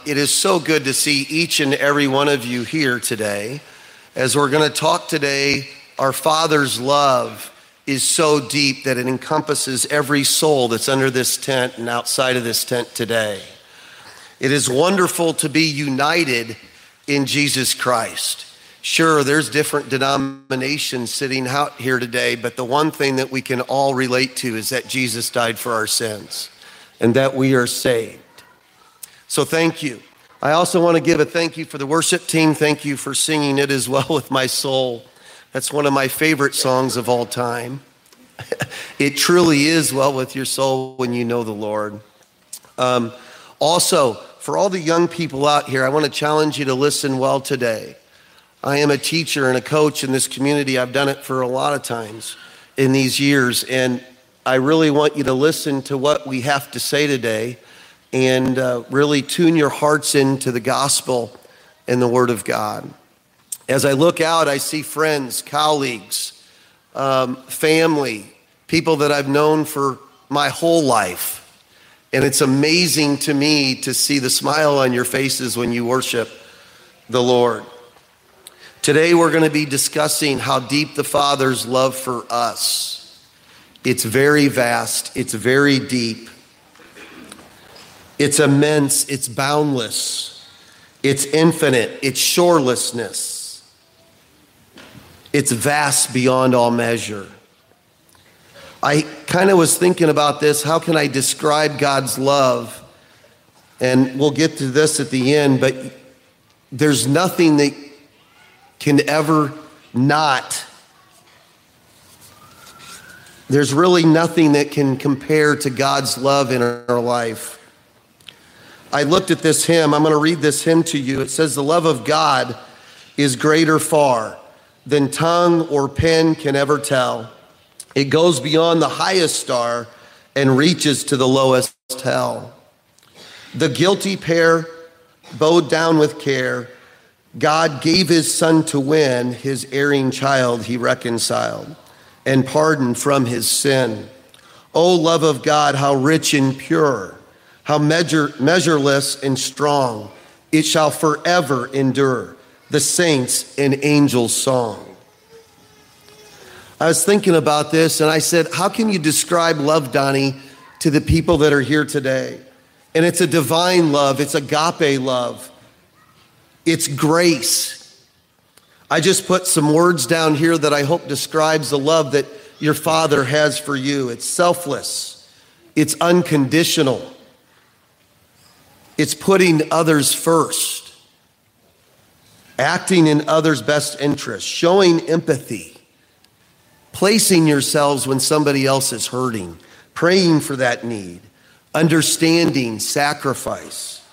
It is so good to see each and every one of you here today. As we're going to talk today, our Father's love is so deep that it encompasses every soul that's under this tent and outside of this tent today. It is wonderful to be united in Jesus Christ. Sure, there's different denominations sitting out here today, but the one thing that we can all relate to is that Jesus died for our sins and that we are saved. So thank you. I also want to give a thank you for the worship team. Thank you for singing It Is Well With My Soul. That's one of my favorite songs of all time. It truly is well with your soul when you know the Lord. Also, for all the young people out here, I want to challenge you to listen well today. I am a teacher and a coach in this community. I've done it for a lot of times in these years, and I really want you to listen to what we have to say today and really tune your hearts into the gospel and the Word of God. As I look out, I see friends, colleagues, family, people that I've known for my whole life. And it's amazing to me to see the smile on your faces when you worship the Lord. Today we're going to be discussing how deep the Father's love for us. It's very vast, it's very deep. It's immense, it's boundless, it's infinite, it's shorelessness. It's vast beyond all measure. I kind of was thinking about this, how can I describe God's love? And we'll get to this at the end, but there's nothing that can ever not. There's really nothing that can compare to God's love in our life. I looked at this hymn. I'm going to read this hymn to you. It says, "The love of God is greater far than tongue or pen can ever tell. It goes beyond the highest star and reaches to the lowest hell. The guilty pair bowed down with care. God gave his son to win. His erring child he reconciled and pardoned from his sin. O love of God, how rich and pure, how measureless and strong, it shall forever endure, the saints' and angels' song." I was thinking about this and I said, how can you describe love, Donnie, to the people that are here today? And it's a divine love, it's agape love, it's grace. I just put some words down here that I hope describes the love that your Father has for you. It's selfless, it's unconditional. It's putting others first, acting in others' best interest, showing empathy, placing yourselves when somebody else is hurting, praying for that need, understanding, sacrifice.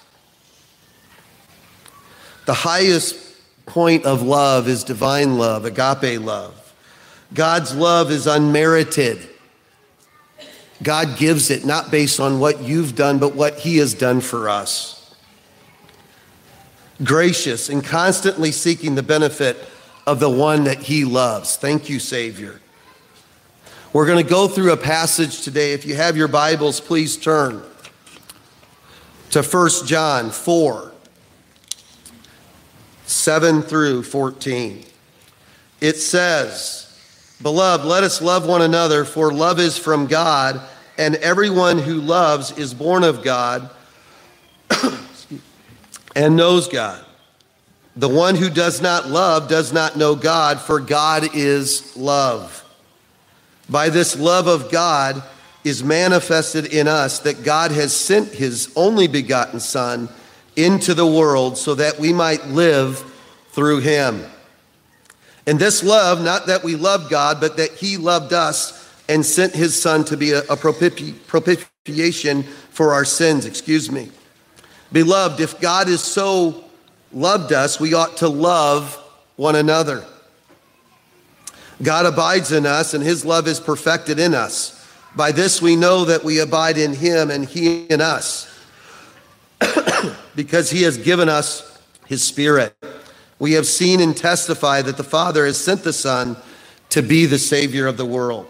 The highest point of love is divine love, agape love. God's love is unmerited. God gives it not based on what you've done, but what he has done for us. Gracious and constantly seeking the benefit of the one that he loves. Thank you, Savior. We're going to go through a passage today. If you have your Bibles, please turn to 1 John 4, 7 through 14. It says, "Beloved, let us love one another, for love is from God, and everyone who loves is born of God and knows God. The one who does not love does not know God, for God is love. By this love of God is manifested in us that God has sent his only begotten Son into the world so that we might live through him. And this love, not that we loved God, but that he loved us and sent his Son to be a propitiation for our sins, Beloved, if God is so loved us, we ought to love one another. God abides in us, and his love is perfected in us. By this we know that we abide in him and he in us, because he has given us his Spirit. We have seen and testify that the Father has sent the Son to be the Savior of the world."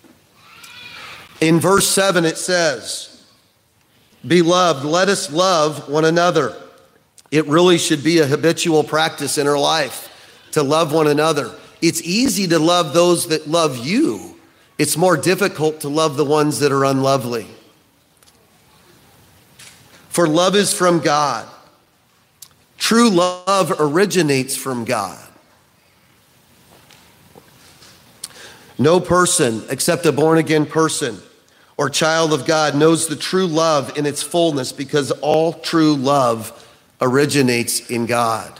In verse 7 it says, "Beloved, let us love one another, It really should be a habitual practice in our life to love one another. It's easy to love those that love you. It's more difficult to love the ones that are unlovely. For love is from God. True love originates from God. No person except a born-again person or child of God knows the true love in its fullness, because all true love originates in God.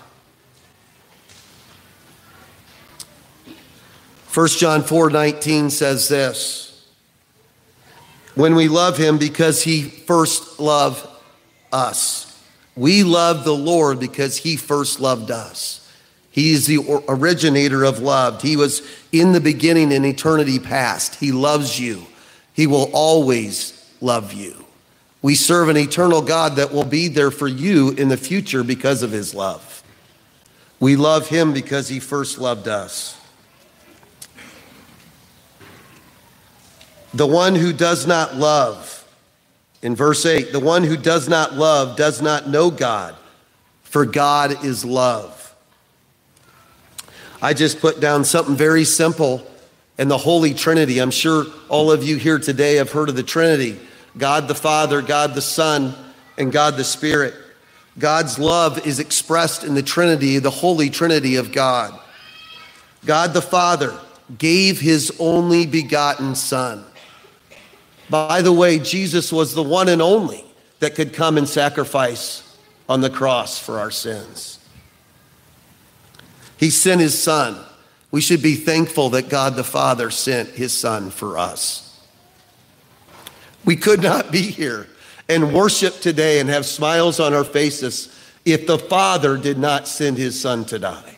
1 John 4:19 says this: when we love him because he first loved us. We love the Lord because he first loved us. He is the originator of love. He was in the beginning in eternity past. He loves you. He will always love you. We serve an eternal God that will be there for you in the future because of his love. We love him because he first loved us. The one who does not love, in verse 8, the one who does not love does not know God, for God is love. I just put down something very simple in the Holy Trinity. I'm sure all of you here today have heard of the Trinity: God the Father, God the Son, and God the Spirit. God's love is expressed in the Trinity, the Holy Trinity of God. God the Father gave his only begotten Son. By the way, Jesus was the one and only that could come and sacrifice on the cross for our sins. He sent his Son. We should be thankful that God the Father sent his Son for us. We could not be here and worship today and have smiles on our faces if the Father did not send his Son to die.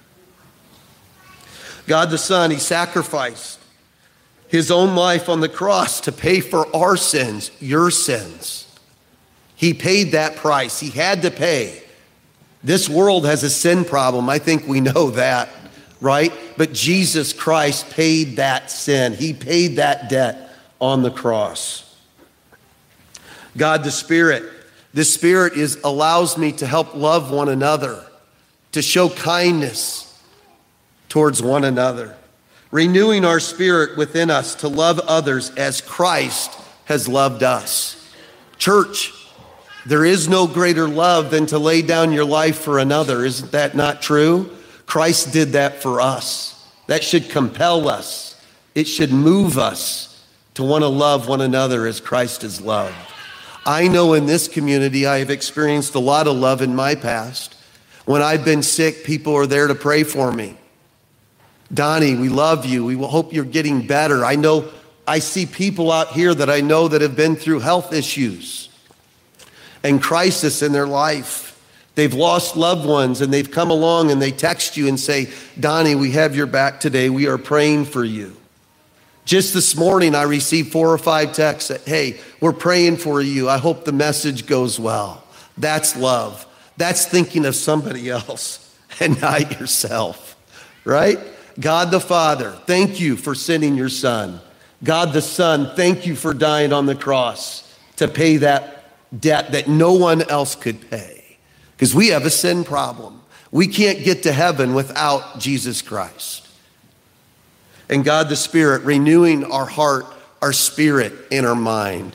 God the Son, he sacrificed his own life on the cross to pay for our sins, your sins. He paid that price. He had to pay. This world has a sin problem. I think we know that, right? But Jesus Christ paid that sin. He paid that debt on the cross. God the Spirit. The Spirit allows me to help love one another, to show kindness towards one another, renewing our spirit within us to love others as Christ has loved us. Church, there is no greater love than to lay down your life for another. Isn't that not true? Christ did that for us. That should compel us. It should move us to want to love one another as Christ is loved. I know in this community I have experienced a lot of love in my past. When I've been sick, people are there to pray for me. Donnie, we love you. We hope you're getting better. I see people out here that I know that have been through health issues and crisis in their life. They've lost loved ones and they've come along and they text you and say, Donnie, we have your back today. We are praying for you. Just this morning, I received 4 or 5 texts that, hey, we're praying for you. I hope the message goes well. That's love. That's thinking of somebody else and not yourself, right? God the Father, thank you for sending your Son. God the Son, thank you for dying on the cross to pay that debt that no one else could pay. Because we have a sin problem. We can't get to heaven without Jesus Christ. And God the Spirit, renewing our heart, our spirit, and our mind.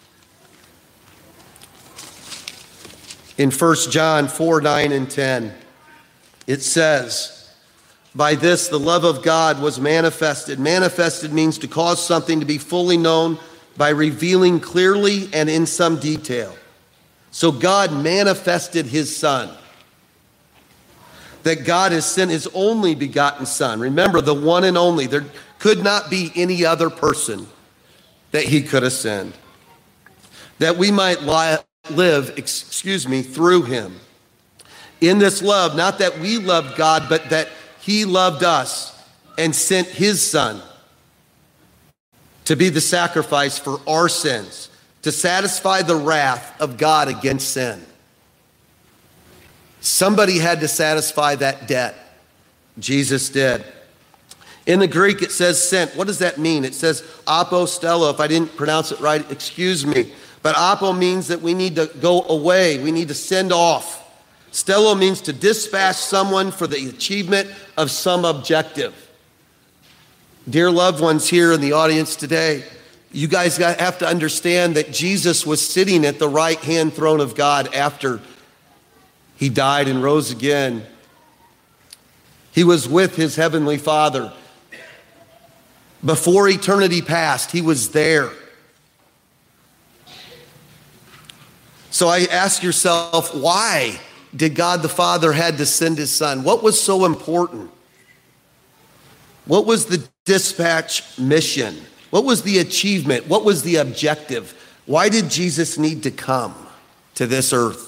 In 1 John 4, 9, and 10, it says, by this the love of God was manifested. Manifested means to cause something to be fully known by revealing clearly and in some detail. So God manifested his Son. That God has sent his only begotten Son. Remember, the one and only. There could not be any other person that he could have sent. That we might live through him. In this love, not that we loved God, but that he loved us and sent his Son to be the sacrifice for our sins, to satisfy the wrath of God against sin. Somebody had to satisfy that debt. Jesus did. In the Greek, it says sent. What does that mean? It says apostello. If I didn't pronounce it right, excuse me. But apo means that we need to go away. We need to send off. Stello means to dispatch someone for the achievement of some objective. Dear loved ones here in the audience today, you guys have to understand that Jesus was sitting at the right-hand throne of God after he died and rose again. He was with his heavenly Father. Before eternity passed, he was there. So I ask yourself, why did God the Father had to send his Son? What was so important? What was the dispatch mission? What was the achievement? What was the objective? Why did Jesus need to come to this earth?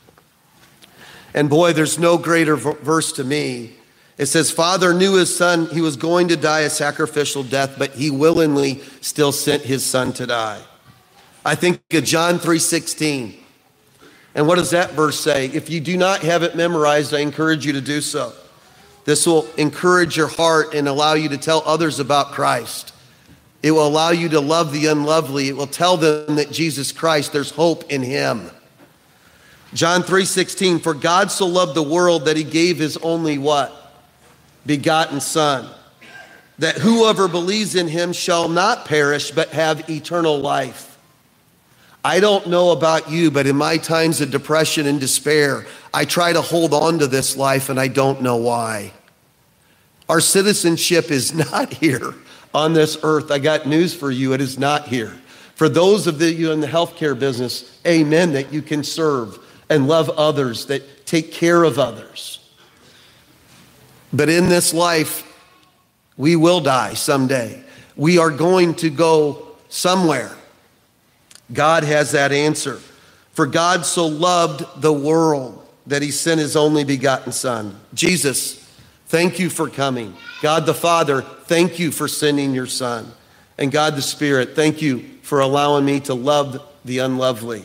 And boy, there's no greater verse to me. It says, Father knew his Son, he was going to die a sacrificial death, but he willingly still sent his Son to die. I think of John 3:16. And what does that verse say? If you do not have it memorized, I encourage you to do so. This will encourage your heart and allow you to tell others about Christ. It will allow you to love the unlovely. It will tell them that Jesus Christ, there's hope in him. John 3:16, for God so loved the world that he gave his only what? Begotten Son, that whoever believes in him shall not perish but have eternal life. I don't know about you, but in my times of depression and despair, I try to hold on to this life and I don't know why. Our citizenship is not here on this earth. I got news for you, it is not here. For those of you in the healthcare business, amen, that you can serve and love others, that take care of others. But in this life, we will die someday. We are going to go somewhere. God has that answer. For God so loved the world that he sent his only begotten Son. Jesus, thank you for coming. God the Father, thank you for sending your Son. And God the Spirit, thank you for allowing me to love the unlovely.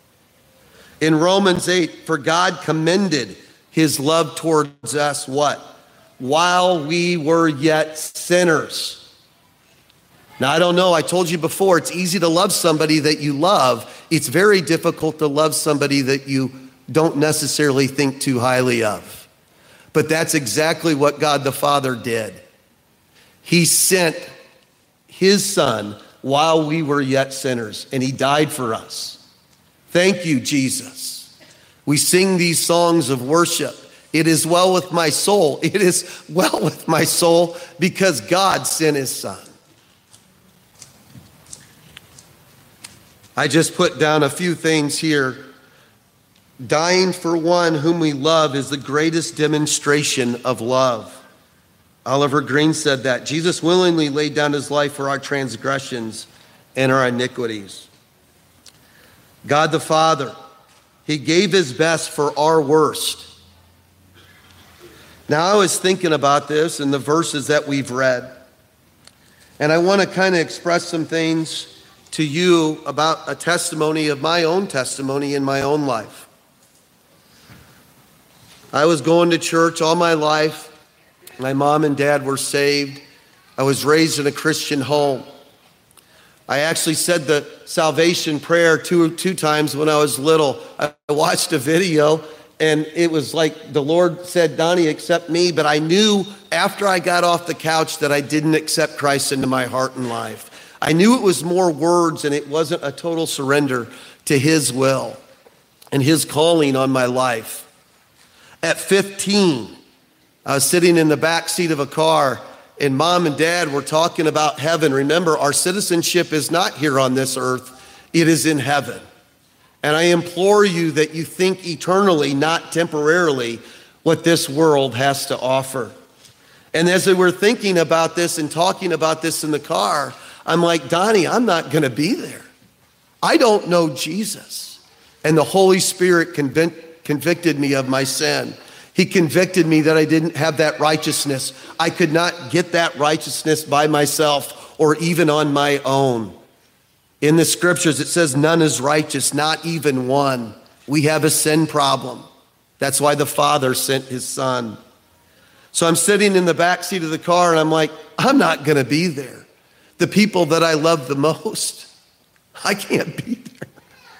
In Romans 8, for God commended his love towards us, what? While we were yet sinners. Now, I don't know, I told you before, it's easy to love somebody that you love. It's very difficult to love somebody that you don't necessarily think too highly of. But that's exactly what God the Father did. He sent his Son while we were yet sinners, and he died for us. Thank you, Jesus. We sing these songs of worship. It is well with my soul. It is well with my soul because God sent his Son. I just put down a few things here. Dying for one whom we love is the greatest demonstration of love. Oliver Green said that. Jesus willingly laid down his life for our transgressions and our iniquities. God the Father, he gave his best for our worst. Now, I was thinking about this in the verses that we've read, and I want to kind of express some things to you about a testimony of my own testimony in my own life. I was going to church all my life. My mom and dad were saved. I was raised in a Christian home. I actually said the salvation prayer two times when I was little. I watched a video, and it was like the Lord said, Donnie, accept me. But I knew after I got off the couch that I didn't accept Christ into my heart and life. I knew it was more words and it wasn't a total surrender to his will and his calling on my life. At 15, I was sitting in the back seat of a car and mom and dad were talking about heaven. Remember, our citizenship is not here on this earth. It is in heaven. And I implore you that you think eternally, not temporarily, what this world has to offer. And as we were thinking about this and talking about this in the car, I'm like, Donnie, I'm not going to be there. I don't know Jesus. And the Holy Spirit convicted me of my sin. He convicted me that I didn't have that righteousness. I could not get that righteousness by myself or even on my own. In the scriptures, it says none is righteous, not even one. We have a sin problem. That's why the Father sent his Son. So I'm sitting in the back seat of the car and I'm like, I'm not going to be there. The people that I love the most, I can't be there.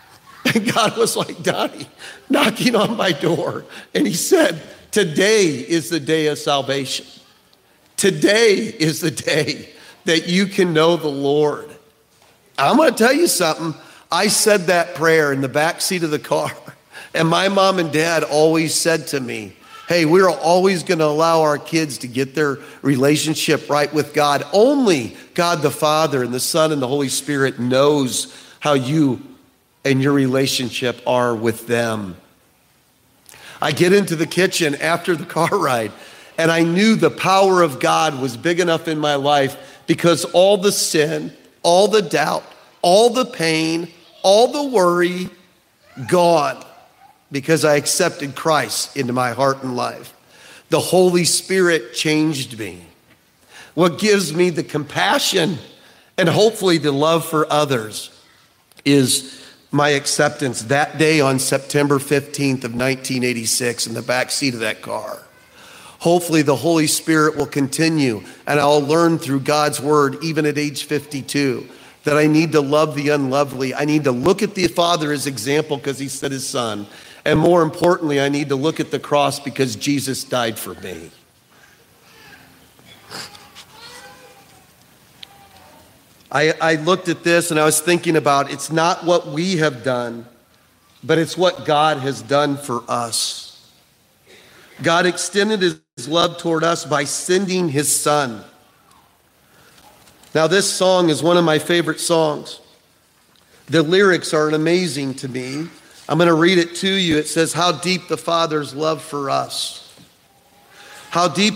And God was like, Donnie, knocking on my door. And he said, today is the day of salvation. Today is the day that you can know the Lord. I'm going to tell you something. I said that prayer in the back seat of the car. And my mom and dad always said to me, hey, we're always going to allow our kids to get their relationship right with God. Only God the Father and the Son and the Holy Spirit knows how you and your relationship are with them. I get into the kitchen after the car ride, and I knew the power of God was big enough in my life because all the sin, all the doubt, all the pain, all the worry, gone because I accepted Christ into my heart and life. The Holy Spirit changed me. What gives me the compassion and hopefully the love for others is my acceptance that day on September 15th of 1986 in the back seat of that car. Hopefully the Holy Spirit will continue, and I'll learn through God's word, even at age 52, that I need to love the unlovely. I need to look at the Father as example because he sent his Son. And more importantly, I need to look at the cross because Jesus died for me. I looked at this and I was thinking about it's not what we have done, but it's what God has done for us. God extended his love toward us by sending his Son. Now, this song is one of my favorite songs. The lyrics are amazing to me. I'm going to read it to you. It says, how deep the Father's love for us. How deep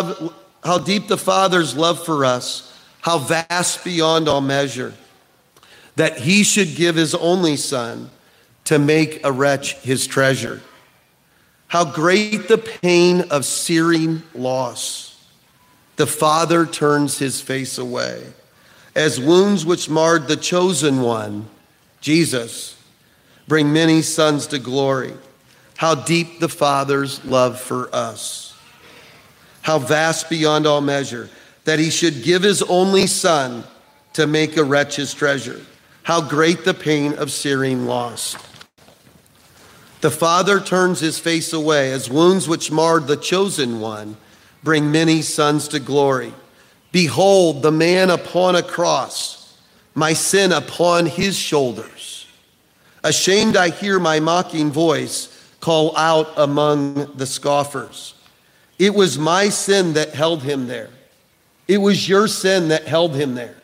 the Father's love for us. How vast beyond all measure, that he should give his only Son to make a wretch his treasure. How great the pain of searing loss. The Father turns his face away, as wounds which marred the chosen one, Jesus, bring many sons to glory. How deep the Father's love for us. How vast beyond all measure, that he should give his only Son to make a wretch his treasure. How great the pain of searing loss. The Father turns his face away, as wounds which marred the chosen one bring many sons to glory. Behold, the man upon a cross, my sin upon his shoulders. Ashamed I hear my mocking voice call out among the scoffers. It was my sin that held him there. It was your sin that held him there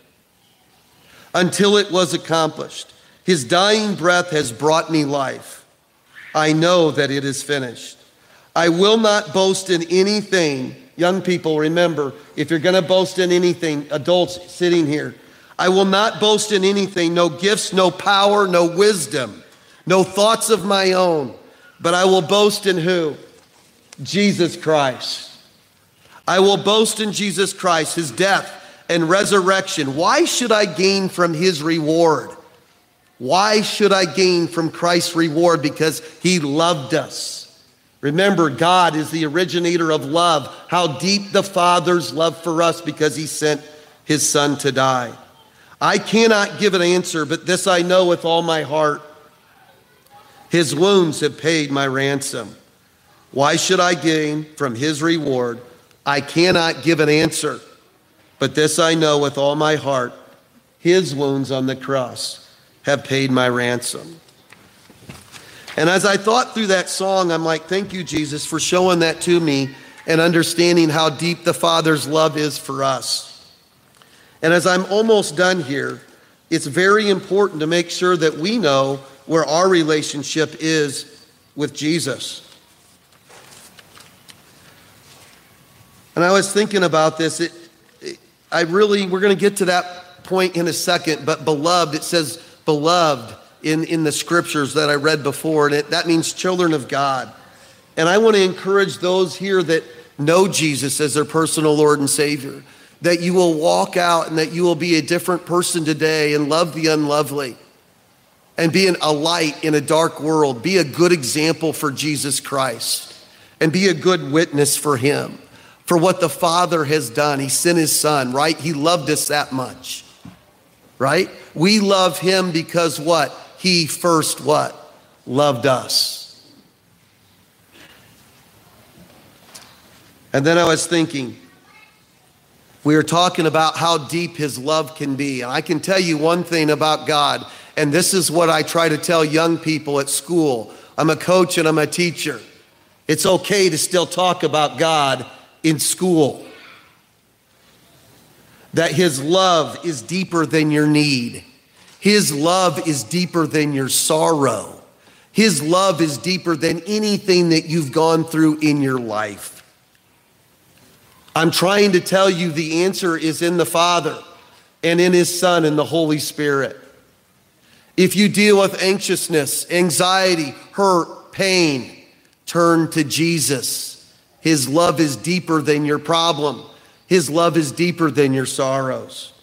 until it was accomplished. His dying breath has brought me life. I know that it is finished. I will not boast in anything. Young people, remember, if you're going to boast in anything, adults sitting here, I will not boast in anything, no gifts, no power, no wisdom, no thoughts of my own, but I will boast in who? Jesus Christ. I will boast in Jesus Christ, his death and resurrection. Why should I gain from his reward? Why should I gain from Christ's reward? Because he loved us. Remember, God is the originator of love. How deep the Father's love for us because he sent his Son to die. I cannot give an answer, but this I know with all my heart. His wounds have paid my ransom. Why should I gain from his reward? I cannot give an answer, but this I know with all my heart, his wounds on the cross have paid my ransom. And as I thought through that song, I'm like, thank you, Jesus, for showing that to me and understanding how deep the Father's love is for us. And as I'm almost done here, it's very important to make sure that we know where our relationship is with Jesus. And I was thinking about this. We're going to get to that point in a second, but beloved, it says beloved in the scriptures that I read before, and that means children of God. And I want to encourage those here that know Jesus as their personal Lord and Savior, that you will walk out and that you will be a different person today and love the unlovely and be a light in a dark world. Be a good example for Jesus Christ and be a good witness for him. For what the Father has done. He sent his Son, right? He loved us that much, right? We love him because what? He first what? loved us. And then I was thinking, we were talking about how deep his love can be. And I can tell you one thing about God, and this is what I try to tell young people at school. I'm a coach and I'm a teacher. It's okay to still talk about God in school. That his love is deeper than your need. His love is deeper than your sorrow. His love is deeper than anything that you've gone through in your life. I'm trying to tell you the answer is in the Father and in his Son and the Holy Spirit. If you deal with anxiousness, anxiety, hurt, pain, turn to Jesus. His love is deeper than your problem. His love is deeper than your sorrows.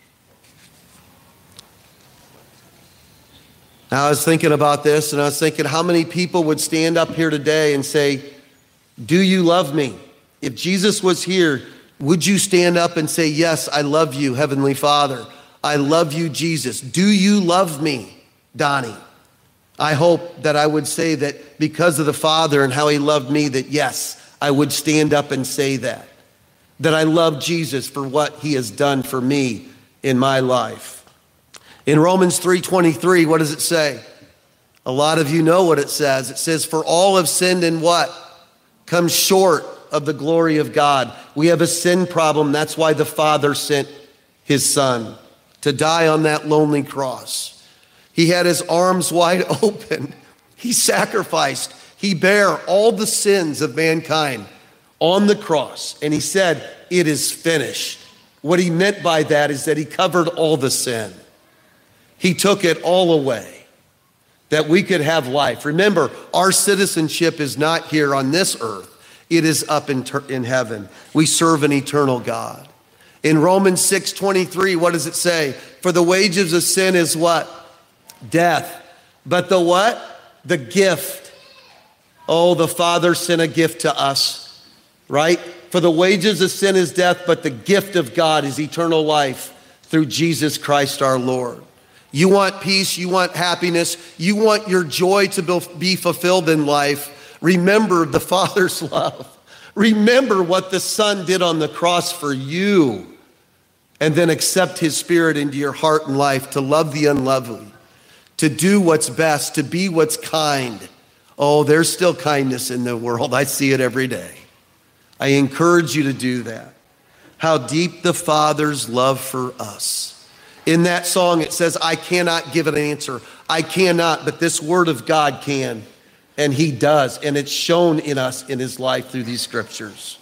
Now, I was thinking about this, and I was thinking how many people would stand up here today and say, do you love me? If Jesus was here, would you stand up and say, yes, I love you, Heavenly Father. I love you, Jesus. Do you love me, Donnie? I hope that I would say that because of the Father and how he loved me, that yes, I would stand up and say that. That I love Jesus for what he has done for me in my life. In Romans 3:23, what does it say? A lot of you know what it says. It says, for all have sinned and what? Come short of the glory of God. We have a sin problem. That's why the Father sent his Son to die on that lonely cross. He had his arms wide open. He sacrificed. He bare all the sins of mankind on the cross. And he said, it is finished. What he meant by that is that he covered all the sin. He took it all away that we could have life. Remember, our citizenship is not here on this earth. It is up in heaven. We serve an eternal God. In Romans 6:23, what does it say? For the wages of sin is what? Death. But the what? The gift. Oh, the Father sent a gift to us, right? For the wages of sin is death, but the gift of God is eternal life through Jesus Christ our Lord. You want peace, you want happiness, you want your joy to be fulfilled in life. Remember the Father's love. Remember what the Son did on the cross for you. And then accept his Spirit into your heart and life to love the unlovely, to do what's best, to be what's kind. Oh, there's still kindness in the world. I see it every day. I encourage you to do that. How deep the Father's love for us. In that song, it says, I cannot give an answer. I cannot, but this word of God can. And he does, and it's shown in us in his life through these scriptures.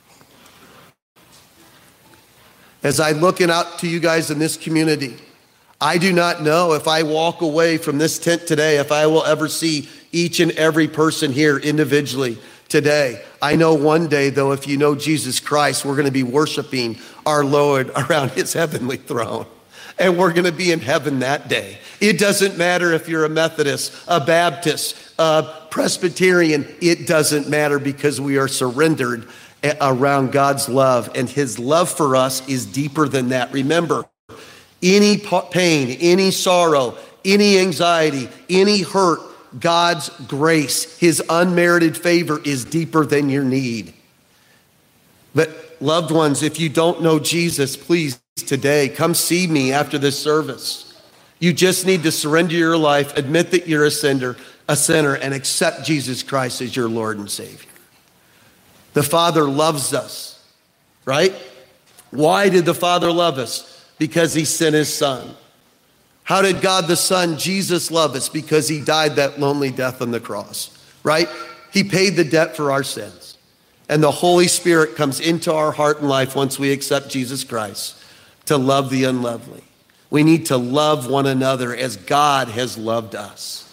As I'm looking out to you guys in this community, I do not know if I walk away from this tent today, if I will ever see each and every person here individually today. I know one day, though, if you know Jesus Christ, we're going to be worshiping our Lord around his heavenly throne. And we're going to be in heaven that day. It doesn't matter if you're a Methodist, a Baptist, a Presbyterian. It doesn't matter because we are surrendered around God's love. And his love for us is deeper than that. Remember, any pain, any sorrow, any anxiety, any hurt, God's grace, his unmerited favor is deeper than your need. But loved ones, if you don't know Jesus, please today, come see me after this service. You just need to surrender your life, admit that you're a sinner, and accept Jesus Christ as your Lord and Savior. The Father loves us, right? Why did the Father love us? Because he sent his Son. How did God the Son, Jesus, love us? Because he died that lonely death on the cross, right? He paid the debt for our sins. And the Holy Spirit comes into our heart and life once we accept Jesus Christ to love the unlovely. We need to love one another as God has loved us.